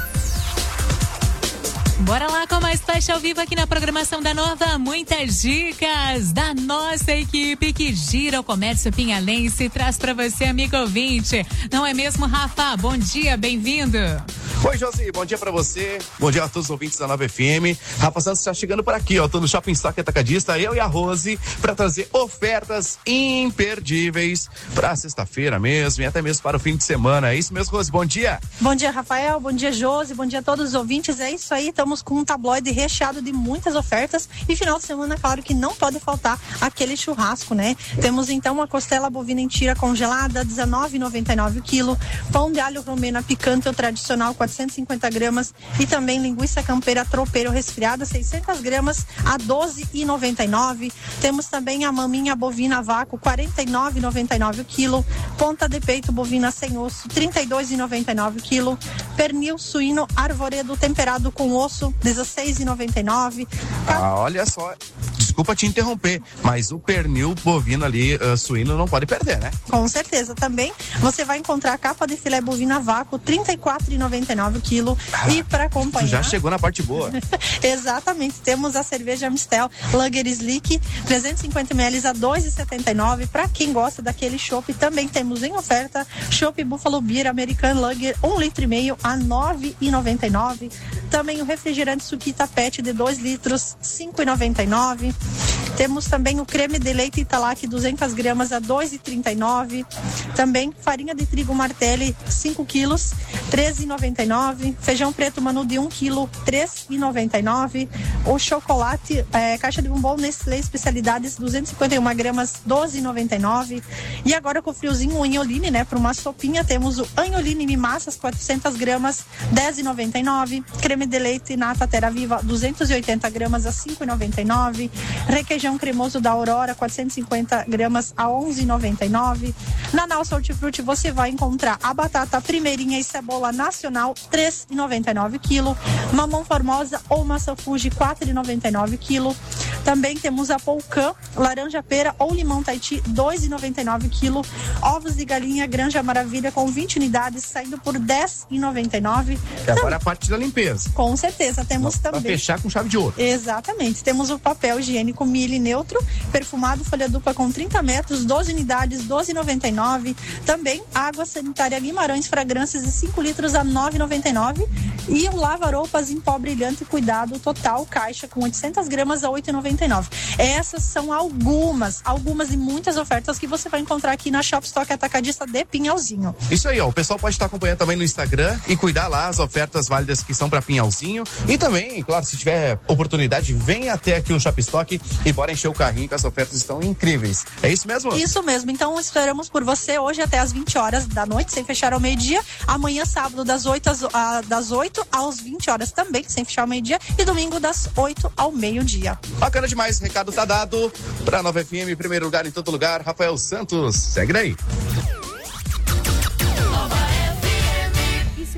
Bora lá com mais Flash ao vivo aqui na programação da Nova. Muitas dicas da nossa equipe que gira o comércio pinhalense e traz pra você, amigo ouvinte. Não é mesmo, Rafa? Bom dia, bem-vindo. Oi, Josi, bom dia pra você. Bom dia a todos os ouvintes da Nova F M. Rafa Santos está chegando por aqui, ó. Tô no Shopping Stock Atacadista, eu e a Rose, pra trazer ofertas imperdíveis pra sexta-feira mesmo e até mesmo para o fim de semana. É isso mesmo, Rose? Bom dia. Bom dia, Rafael. Bom dia, Josi. Bom dia a todos os ouvintes. É isso aí, estamos com um tabloide recheado de muitas ofertas e final de semana, claro que não pode faltar aquele churrasco, né? Temos então uma costela bovina em tira congelada, dezenove reais e noventa e nove centavos o quilo, pão de alho romena picante ou tradicional, quatrocentos e cinquenta gramas, e também linguiça campeira tropeiro resfriada, seiscentas gramas a doze reais e noventa e nove centavos. Temos também a maminha bovina a vácuo, quarenta e nove reais e noventa e nove centavos o quilo, ponta de peito bovina sem osso, trinta e dois reais e noventa e nove centavos o quilo, pernil suíno arvoredo temperado com osso, dezesseis reais e noventa e nove centavos. Ah, olha só, desculpa te interromper, mas o pernil bovino ali, uh, suíno, não pode perder, né? Com certeza. Também você vai encontrar a capa de filé bovina a vácuo, trinta e quatro reais e noventa e nove centavos o quilo. Ah, e para acompanhar... Já chegou na parte boa. Exatamente. Temos a cerveja Amstel Lager Slick, trezentos e cinquenta mililitros a dois reais e setenta e nove centavos. Para quem gosta daquele chopp, também temos em oferta chopp Buffalo Beer American Lager, um litro e meio a nove reais e noventa e nove centavos. Também o refrigerante Suquita Pet de dois litros, cinco reais e noventa e nove centavos. Temos também o creme de leite Italac duzentas gramas a dois reais e trinta e nove centavos. Também farinha de trigo Martelli cinco quilos, treze reais e noventa e nove centavos. Feijão preto Manu de um quilo, três reais e noventa e nove centavos. O chocolate, é, caixa de bombom Nestlé Especialidades duzentas e cinquenta e uma gramas, doze reais e noventa e nove centavos. E agora com o friozinho o Anholine, né? Para uma sopinha temos o Anholine Mimassas quatrocentas gramas, dez reais e noventa e nove centavos. Creme de leite Nata Terra Viva duzentas e oitenta gramas a cinco reais e noventa e nove centavos. Requeijão cremoso da Aurora quatrocentas e cinquenta gramas a onze reais e noventa e nove centavos. Na Nau Hortifruti você vai encontrar a batata primeirinha e cebola nacional três reais e noventa e nove centavos quilo, mamão formosa ou maçã Fuji quatro reais e noventa e nove centavos quilo. Também temos a polcã, laranja pera ou limão Tahiti dois reais e noventa e nove centavos quilo. Ovos de galinha Granja Maravilha com vinte unidades saindo por dez reais e noventa e nove centavos. E agora a parte da limpeza. Com certeza, temos Pra também. Pra fechar com chave de ouro. Exatamente. Temos o papel higiênico Mille Neutro, perfumado, folha dupla com trinta metros, doze unidades, doze reais e noventa e nove centavos. Também água sanitária Guimarães Fragrâncias de cinco litros a nove reais e noventa e nove centavos. E o lava-roupas em pó brilhante cuidado total, caixa com oitocentas gramas a oito reais e noventa e nove centavos. Essas são algumas, algumas e muitas ofertas que você vai encontrar aqui na Shop Stock Atacadista de Pinhalzinho. Isso aí, ó. O pessoal pode estar acompanhando também no Instagram e cuidar lá as ofertas válidas que são para Pinhalzinho. E também, claro, se tiver oportunidade, vem até aqui o Shop Stock e bora encher o carrinho, que as ofertas estão incríveis. É isso mesmo? Isso mesmo. Então esperamos por você hoje até às vinte horas da noite, sem fechar ao meio-dia. Amanhã, sábado, das oito às, a, das oito às vinte horas também, sem fechar ao meio-dia. E domingo, das oito ao meio-dia. Bacana demais. Recado tá dado. Pra Nova F M, em primeiro lugar, em todo lugar, Rafael Santos. Segue daí. E se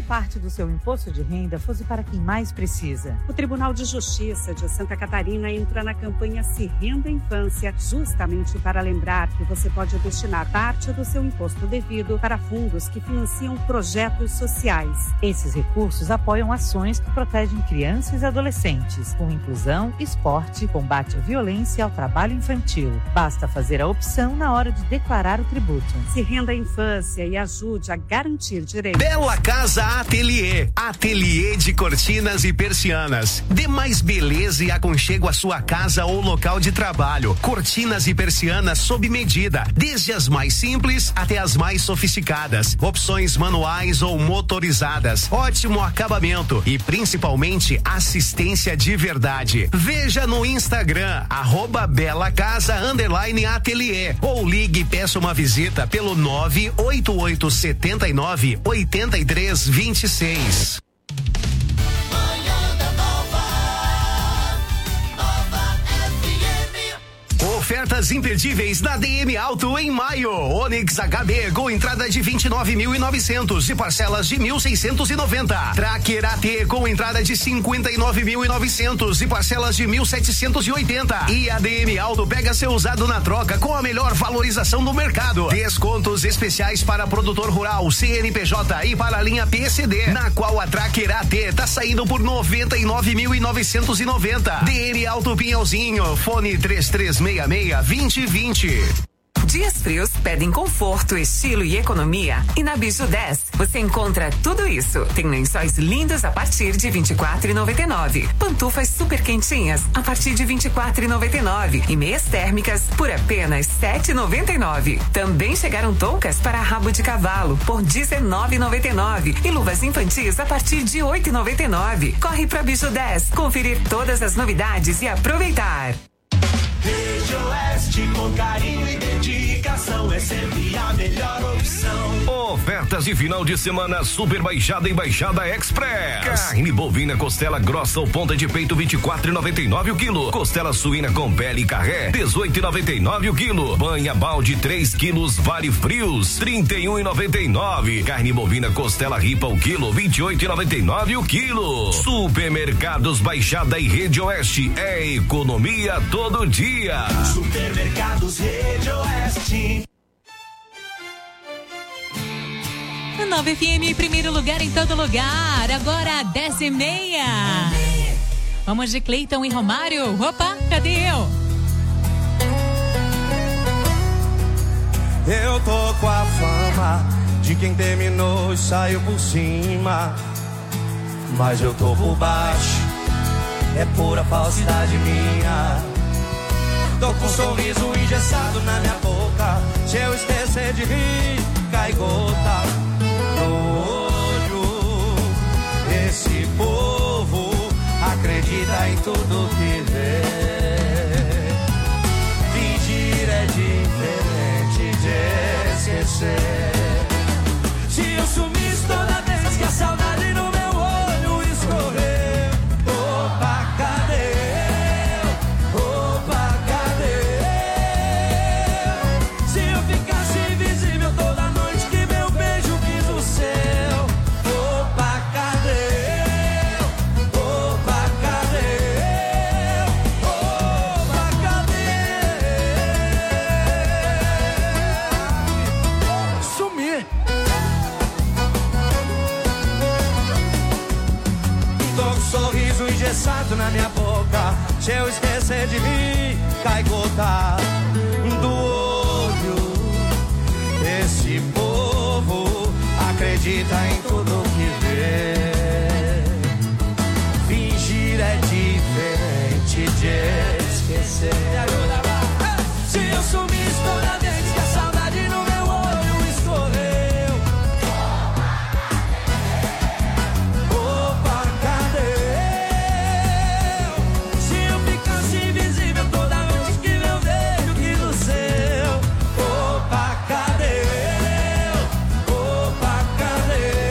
se parte do seu imposto de renda fosse para quem mais precisa? O Tribunal de Justiça de Santa Catarina entra na campanha Se Renda Infância, justamente para lembrar que você pode destinar parte do seu imposto devido para fundos que financiam projetos sociais. Esses recursos apoiam ações que protegem crianças e adolescentes, com inclusão, esporte, combate à violência e ao trabalho infantil. Basta fazer a opção na hora de declarar o tributo. Se renda à infância e ajude a garantir direitos. Bela Casa Ateliê. Ateliê de cortinas e persianas. Dê mais beleza e aconchego à sua casa ou local de trabalho. Cortinas e persianas sob medida, desde as mais simples até as mais sofisticadas. Opções manuais ou motorizadas. Ótimo acabamento e principalmente assistência de verdade. Veja no Instagram, arroba Bela Casa underline Ateliê, ou ligue e peça uma visita pelo nove oito oito sete nove oito três dois seis. Ofertas imperdíveis na D M Auto em maio. Onix H B com entrada de vinte e nove mil e novecentos e parcelas de mil seiscentos e noventa. Tracker A T com entrada de cinquenta e nove mil e novecentos e parcelas de mil setecentos e oitenta. E a D M Auto pega seu usado na troca com a melhor valorização do mercado. Descontos especiais para produtor rural, C N P J e para a linha P C D, na qual a Tracker A T tá saindo por noventa e nove mil e novecentos e noventa. D M Auto Pinhalzinho, fone três três seis seis vinte vinte. Dias frios pedem conforto, estilo e economia. E na Biju dez você encontra tudo isso. Tem lençóis lindos a partir de vinte e quatro reais e noventa e nove centavos. Pantufas super quentinhas a partir de vinte e quatro reais e noventa e nove centavos. E meias térmicas por apenas sete reais e noventa e nove centavos. Também chegaram toucas para rabo de cavalo por dezenove reais e noventa e nove centavos. E luvas infantis a partir de oito reais e noventa e nove centavos. Corre pra Biju dez, conferir todas as novidades e aproveitar. Rede Oeste, com carinho e dedicação, é sempre a melhor opção. Ofertas de final de semana Super Baixada e Baixada Express. Carne bovina costela grossa ou ponta de peito vinte e quatro reais e noventa e nove centavos o quilo. Costela suína com pele e carré dezoito reais e noventa e nove centavos o quilo. Banha balde três quilos vale frios trinta e um reais e noventa e nove centavos. Carne bovina costela ripa o quilo vinte e oito reais e noventa e nove centavos o quilo. Supermercados Baixada e Rede Oeste é economia todo dia. Supermercados Rede Oeste. Nova F M, primeiro lugar em todo lugar. Agora dez e meia. Vamos de Cleiton e Romário. Opa, cadê eu? Eu tô com a fama de quem terminou e saiu por cima, mas eu tô por baixo, é pura falsidade minha. Tô com um sorriso engessado na minha boca, se eu esquecer de rir, cai gota no olho. Esse povo acredita em tudo que vê. Fingir é diferente de esquecer. Se eu sumisse toda vez que a saudade no meu olho escorrer, opa, cadê? Engessado na minha boca, se eu esquecer de rir, cai gota do olho. Esse povo acredita em tudo que vê. Fingir é diferente de esquecer. Me ajuda, vai. Se eu sumisse toda vez que a saudade no meu olho escorreu, cadê? Opa, cadê?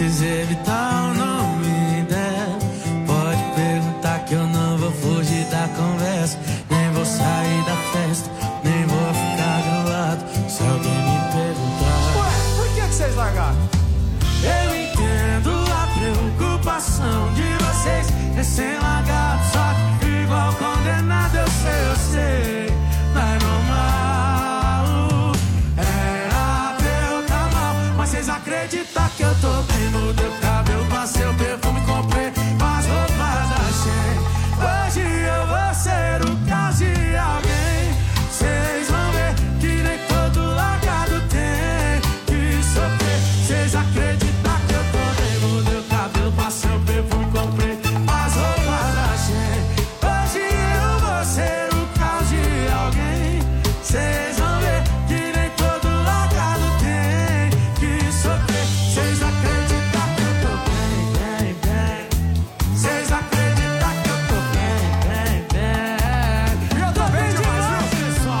vocês evitar ou não me der. Pode perguntar que eu não vou fugir da conversa. Nem vou sair da festa, nem vou ficar do lado se alguém me perguntar. Ué, por que que vocês largaram? Eu entendo a preocupação de vocês, recém-largado, só que igual condenado. Eu sei, eu sei, não é normal. Era pra eu tá mal, mas vocês acreditam que eu tô bem? Mudei o cabelo, passei o perfume, comprei as roupas da Shein. Hoje eu vou ser o caso de alguém. Vocês vão ver que nem todo largado tem que sofrer. Vocês acreditam que eu tô bem? Mudei o cabelo, passei o perfume, comprei as roupas da Shein. Hoje eu vou ser o caso de alguém. Vocês vão ver que nem todo largado tem que sofrer. Vocês acreditam que eu tô bem, bem, bem. Vocês acreditam que eu tô bem, bem, bem. Eu tô bem demais, pessoal.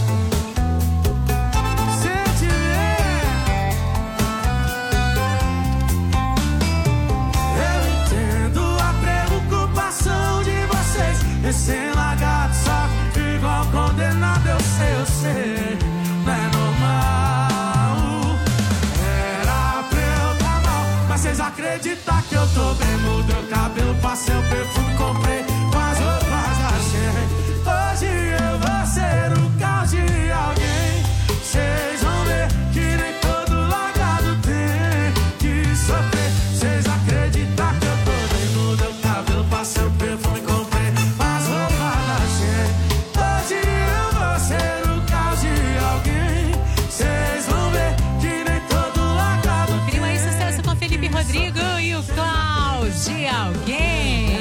Sente Eu entendo a preocupação de vocês, recém-largado, só que igual condenado. Eu sei, eu sei, não é normal. Era pra eu tá mal, mas vocês acreditam que eu tô bem? Mudei o cabelo, passei o perfume, comprei as roupas da Shein. Hoje eu vou ser o caos de alguém. Vocês vão ver que nem todo largado tem que sofrer. Vocês acreditam que eu tô bem? Mudei o cabelo, passei o perfume, comprei as roupas da Shein. Hoje eu vou ser o caos de alguém. Vocês vão ver que nem todo largado tem. Conferiu aí sucesso com Felipe Rodrigo e o Klaus de Alguém.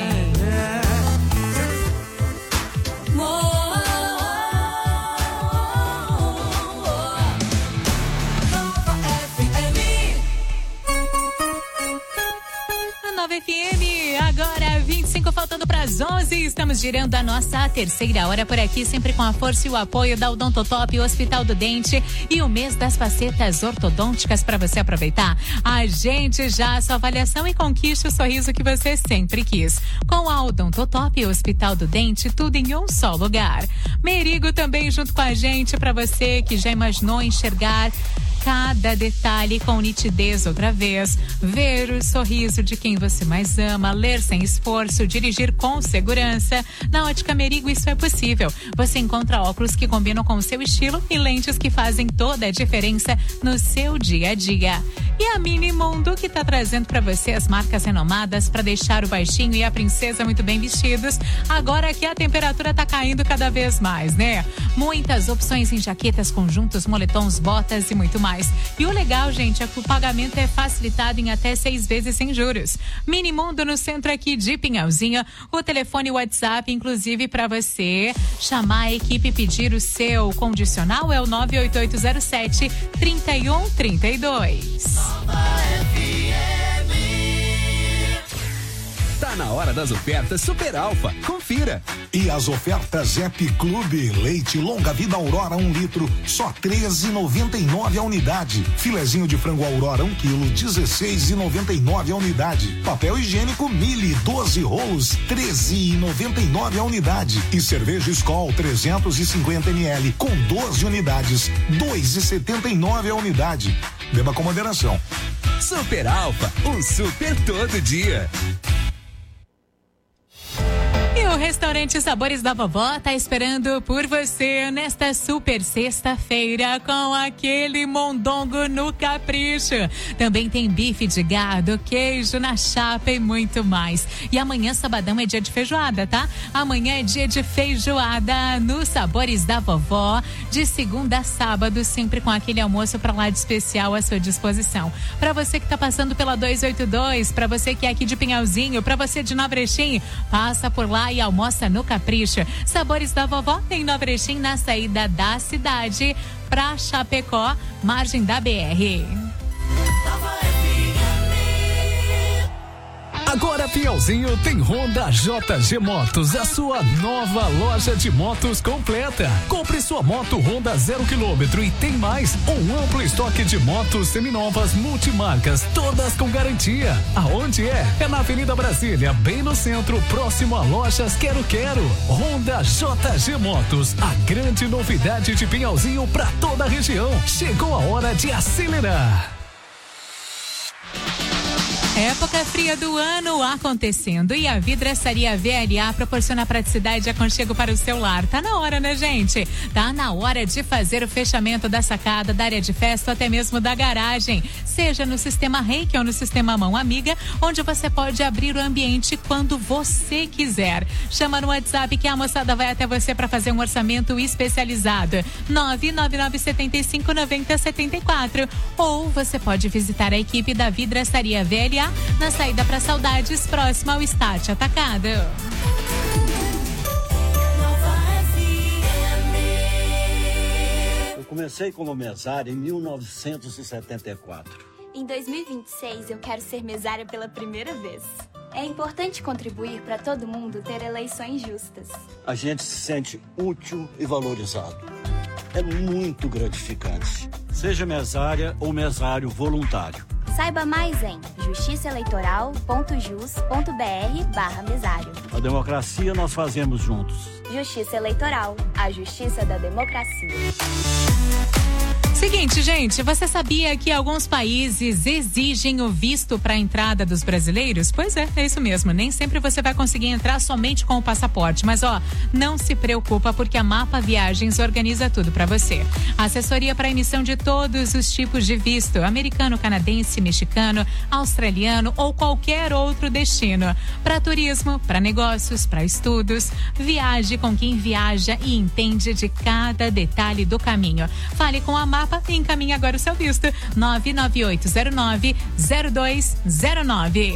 A Nova F M, agora vinte e cinco faltando para as onze. Estamos girando a nossa terceira hora por aqui, sempre com a força e o apoio da Odontotop, Hospital do Dente e o mês das facetas ortodônticas para você aproveitar. Agende já a sua avaliação e conquiste o sorriso que você sempre quis. Com a Odontotop, Hospital do Dente, tudo em um só lugar. Merigo também junto com a gente, para você que já imaginou enxergar cada detalhe com nitidez outra vez, ver o sorriso de quem você mais ama, ler sem esforço, dirigir com segurança. Na Ótica Merigo isso é possível. Você encontra óculos que combinam com o seu estilo e lentes que fazem toda a diferença no seu dia a dia. E a Mini Mundo, que está trazendo para você as marcas renomadas para deixar o baixinho e a princesa muito bem vestidos, agora que a temperatura está caindo cada vez mais, né? Muitas opções em jaquetas, conjuntos, moletons, botas e muito mais. E o legal, gente, é que o pagamento é facilitado em até seis vezes sem juros. Minimundo no centro aqui de Pinhalzinho. O telefone e o WhatsApp, inclusive, para você chamar a equipe e pedir o seu condicional é o nove oito oito zero sete, três um três dois. Tá na hora das ofertas Super Alfa. Confira. E as ofertas Ep Clube, leite longa vida Aurora um litro, só treze e noventa e nove a unidade. Filezinho de frango Aurora um quilo, dezesseis e noventa e nove a unidade. Papel higiênico Mili, doze rolos, treze e noventa e nove a unidade. E cerveja Skol trezentos e cinquenta mililitros com doze unidades, dois e setenta e nove a unidade. Beba com moderação. Super Alfa, um super todo dia. E o restaurante Sabores da Vovó tá esperando por você nesta super sexta-feira com aquele mondongo no capricho. Também tem bife de gado, queijo na chapa e muito mais. E amanhã, sabadão, é dia de feijoada, tá? Amanhã é dia de feijoada no Sabores da Vovó, de segunda a sábado, sempre com aquele almoço pra lá de especial à sua disposição. Pra você que tá passando pela duzentos e oitenta e dois, pra você que é aqui de Pinhalzinho, pra você de Nova Erechim, passa por lá e almoça no Capricho. Sabores da Vovó em Nova Erechim, na saída da cidade pra Chapecó, margem da B R. Agora Pinhalzinho tem Honda J G Motos, a sua nova loja de motos completa. Compre sua moto Honda zero quilômetro e tem mais, um amplo estoque de motos seminovas multimarcas, todas com garantia. Aonde é? É na Avenida Brasília, bem no centro, próximo a lojas Quero Quero. Honda J G Motos, a grande novidade de Pinhalzinho para toda a região. Chegou a hora de acelerar. Época fria do ano acontecendo e a Vidraçaria V L A proporciona praticidade e aconchego para o seu lar. Tá na hora, né, gente? Tá na hora de fazer o fechamento da sacada, da área de festa ou até mesmo da garagem. Seja no sistema Reiki ou no sistema Mão Amiga, onde você pode abrir o ambiente quando você quiser. Chama no WhatsApp que a moçada vai até você para fazer um orçamento especializado. nove nove nove sete cinco nove zero sete quatro. Ou você pode visitar a equipe da Vidraçaria V L A na saída para Saudades, próxima ao Estácio Atacado. Eu comecei como mesária em mil novecentos e setenta e quatro. Em dois mil e vinte e seis, eu quero ser mesária pela primeira vez. É importante contribuir para todo mundo ter eleições justas. A gente se sente útil e valorizado. É muito gratificante. Seja mesária ou mesário voluntário. Saiba mais em justiçaeleitoral ponto jus ponto br barra mesário. A democracia nós fazemos juntos. Justiça Eleitoral, a justiça da democracia. Seguinte, gente, você sabia que alguns países exigem o visto para a entrada dos brasileiros? Pois é, é isso mesmo. Nem sempre você vai conseguir entrar somente com o passaporte. Mas, ó, não se preocupa porque a Mapa Viagens organiza tudo para você. Assessoria para emissão de todos os tipos de visto: americano, canadense, mexicano, australiano ou qualquer outro destino. Para turismo, para negócios, para estudos. Viaje com quem viaja e entende de cada detalhe do caminho. Fale com a Mapa e encaminhe agora o seu visto. nove nove oito zero nove zero dois zero nove.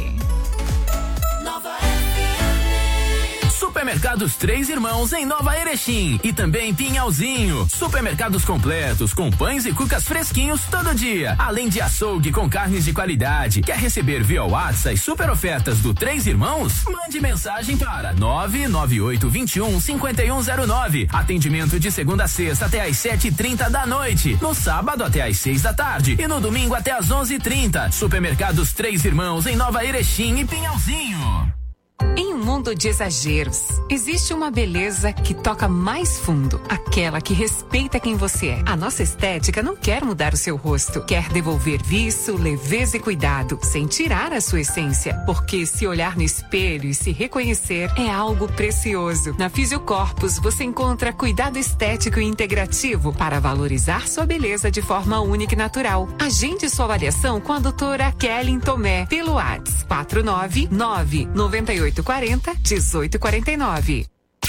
Supermercados Três Irmãos em Nova Erechim e também Pinhalzinho. Supermercados completos com pães e cucas fresquinhos todo dia, além de açougue com carnes de qualidade. Quer receber via WhatsApp as super ofertas do Três Irmãos? Mande mensagem para nove nove oito dois um cinco um zero nove. Atendimento de segunda a sexta até às sete e trinta da noite, no sábado até às seis da tarde e no domingo até às onze e trinta. Supermercados Três Irmãos em Nova Erechim e Pinhalzinho. Em um mundo de exageros, existe uma beleza que toca mais fundo, aquela que respeita quem você é. A nossa estética não quer mudar o seu rosto, quer devolver viço, leveza e cuidado, sem tirar a sua essência. Porque se olhar no espelho e se reconhecer é algo precioso. Na Fisiocorpus você encontra cuidado estético e integrativo para valorizar sua beleza de forma única e natural. Agende sua avaliação com a doutora Kelly Tomé pelo WhatsApp quatro nove nove nove oito quatro zero um oito quatro nove.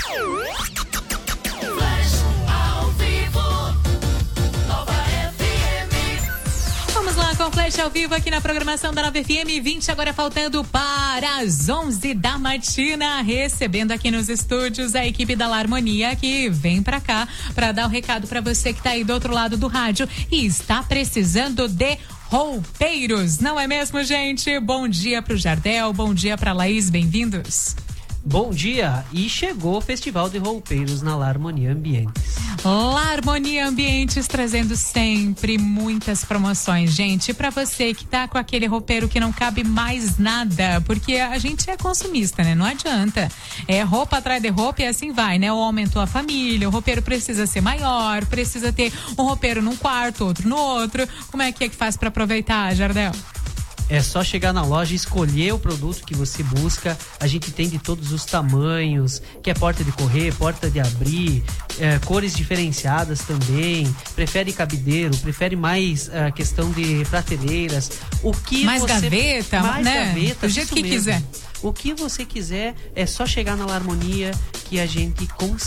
Vamos lá com o Flash ao vivo aqui na programação da Nova F M. vinte agora faltando para as onze da matina, recebendo aqui nos estúdios a equipe da Larmonia que vem pra cá pra dar o recado pra você que tá aí do outro lado do rádio e está precisando de roupeiros, não é mesmo, gente? Bom dia pro Jardel, bom dia pra Laís, bem-vindos. Bom dia, e chegou o Festival de Roupeiros na Larmonia Ambientes. Larmonia Ambientes trazendo sempre muitas promoções, gente, pra você que tá com aquele roupeiro que não cabe mais nada, porque a gente é consumista, né? Não adianta. É roupa atrás de roupa e assim vai, né? Ou aumentou a família, o roupeiro precisa ser maior, precisa ter um roupeiro num quarto, outro no outro. Como é que é que faz pra aproveitar, Jardel? É só chegar na loja e escolher o produto que você busca. A gente tem de todos os tamanhos, que é porta de correr, porta de abrir, é, cores diferenciadas também. Prefere cabideiro, prefere mais a uh, questão de prateleiras. O que mais você... gaveta, mais né? gaveta, do jeito que mesmo. quiser. O que você quiser, é só chegar na Larmonia que a gente consegue.